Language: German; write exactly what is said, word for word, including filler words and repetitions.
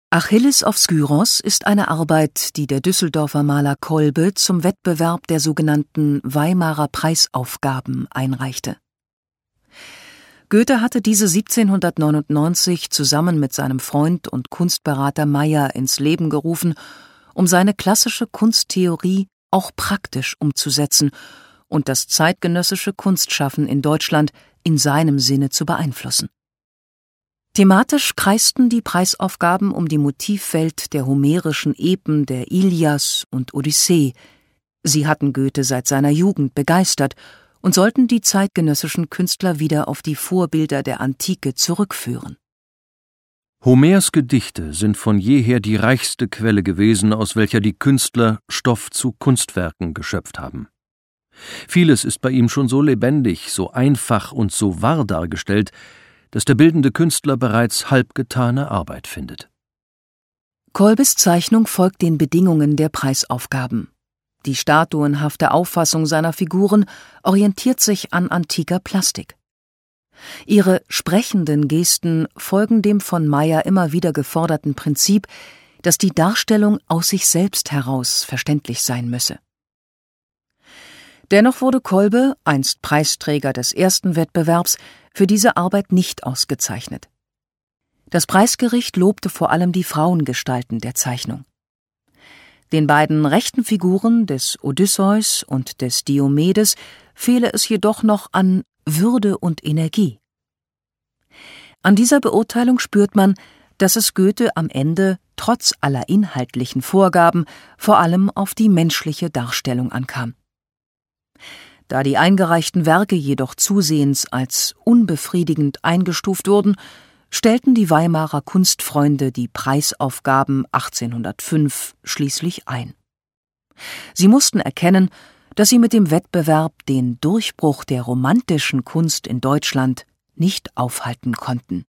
Achilles auf Skyros ist eine Arbeit, die der Düsseldorfer Maler Kolbe zum Wettbewerb der sogenannten Weimarer Preisaufgaben einreichte. Goethe hatte diese siebzehnhundertneunundneunzig zusammen mit seinem Freund und Kunstberater Meyer ins Leben gerufen, um seine klassische Kunsttheorie auch praktisch umzusetzen und das zeitgenössische Kunstschaffen in Deutschland in seinem Sinne zu beeinflussen. Thematisch kreisten die Preisaufgaben um die Motivwelt der homerischen Epen der Ilias und Odyssee. Sie hatten Goethe seit seiner Jugend begeistert und sollten die zeitgenössischen Künstler wieder auf die Vorbilder der Antike zurückführen. Homers Gedichte sind von jeher die reichste Quelle gewesen, aus welcher die Künstler Stoff zu Kunstwerken geschöpft haben. Vieles ist bei ihm schon so lebendig, so einfach und so wahr dargestellt, dass der bildende Künstler bereits halbgetane Arbeit findet. Kolbes Zeichnung folgt den Bedingungen der Preisaufgaben. Die statuenhafte Auffassung seiner Figuren orientiert sich an antiker Plastik. Ihre sprechenden Gesten folgen dem von Meyer immer wieder geforderten Prinzip, dass die Darstellung aus sich selbst heraus verständlich sein müsse. Dennoch wurde Kolbe, einst Preisträger des ersten Wettbewerbs, für diese Arbeit nicht ausgezeichnet. Das Preisgericht lobte vor allem die Frauengestalten der Zeichnung. Den beiden rechten Figuren des Odysseus und des Diomedes fehle es jedoch noch an Würde und Energie. An dieser Beurteilung spürt man, dass es Goethe am Ende, trotz aller inhaltlichen Vorgaben, vor allem auf die menschliche Darstellung ankam. Da die eingereichten Werke jedoch zusehends als unbefriedigend eingestuft wurden, stellten die Weimarer Kunstfreunde die Preisaufgaben achtzehnhundertfünf schließlich ein. Sie mussten erkennen, dass sie mit dem Wettbewerb den Durchbruch der romantischen Kunst in Deutschland nicht aufhalten konnten.